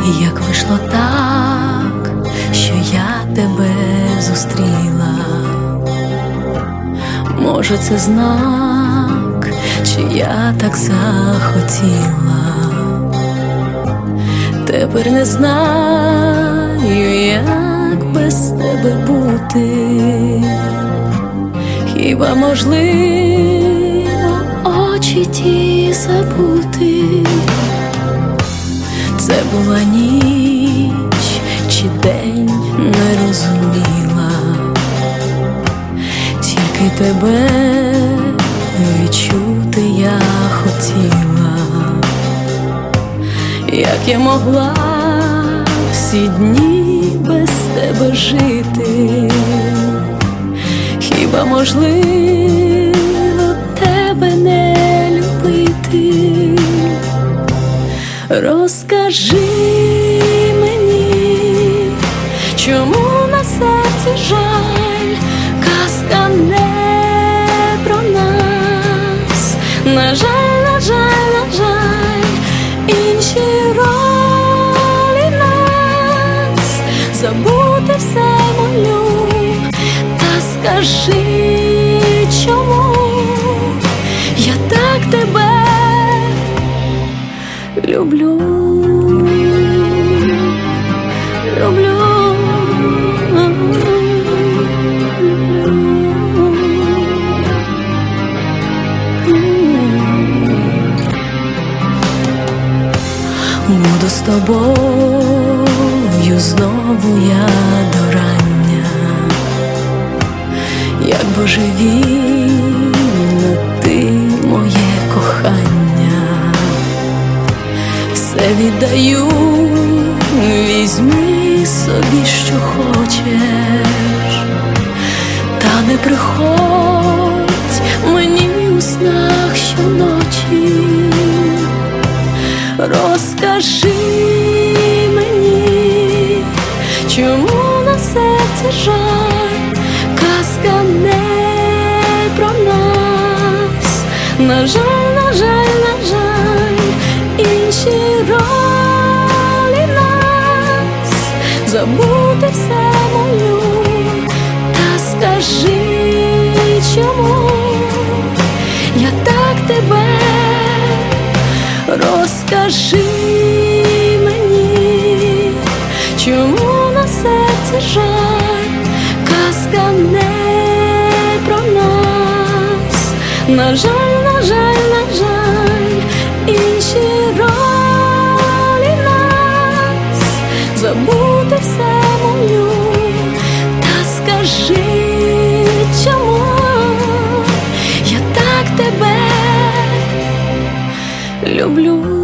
як вийшло так, що я тебе зустріла. Може, це знак, чи я так захотіла. Тепер не знаю, як без тебе бути. Хіба можливо очі ті забути? Це була ніч чи день, не розуміла. Тільки тебе відчути я хотіла. Як я могла всі дні без тебе жити? Хіба можливо тебе не любити? Розкажи мені, чому на серці жаль? Казка не про нас. На жаль, на жаль, на жаль, інші ролі нас. Забути все молю, та скажи, чому я так тебе люблю, люблю. Буду з тобою знову я до рання, як божевільна ти моє кохання. Все віддаю, візьми собі, що хочеш, та не приходь мені у снах щоночі. Розкажи мені, чому на серці жаль? Казка не про нас. На жаль, на жаль, на жаль, інші ролі нас. Забути все молю, та скажи, чому я так тебе. Розкажи мені, чому на серці жаль? Казка не про нас. На жаль, на жаль, на жаль, інші ролі нас. Забути все молю, та скажи, чому я так тебе люблю.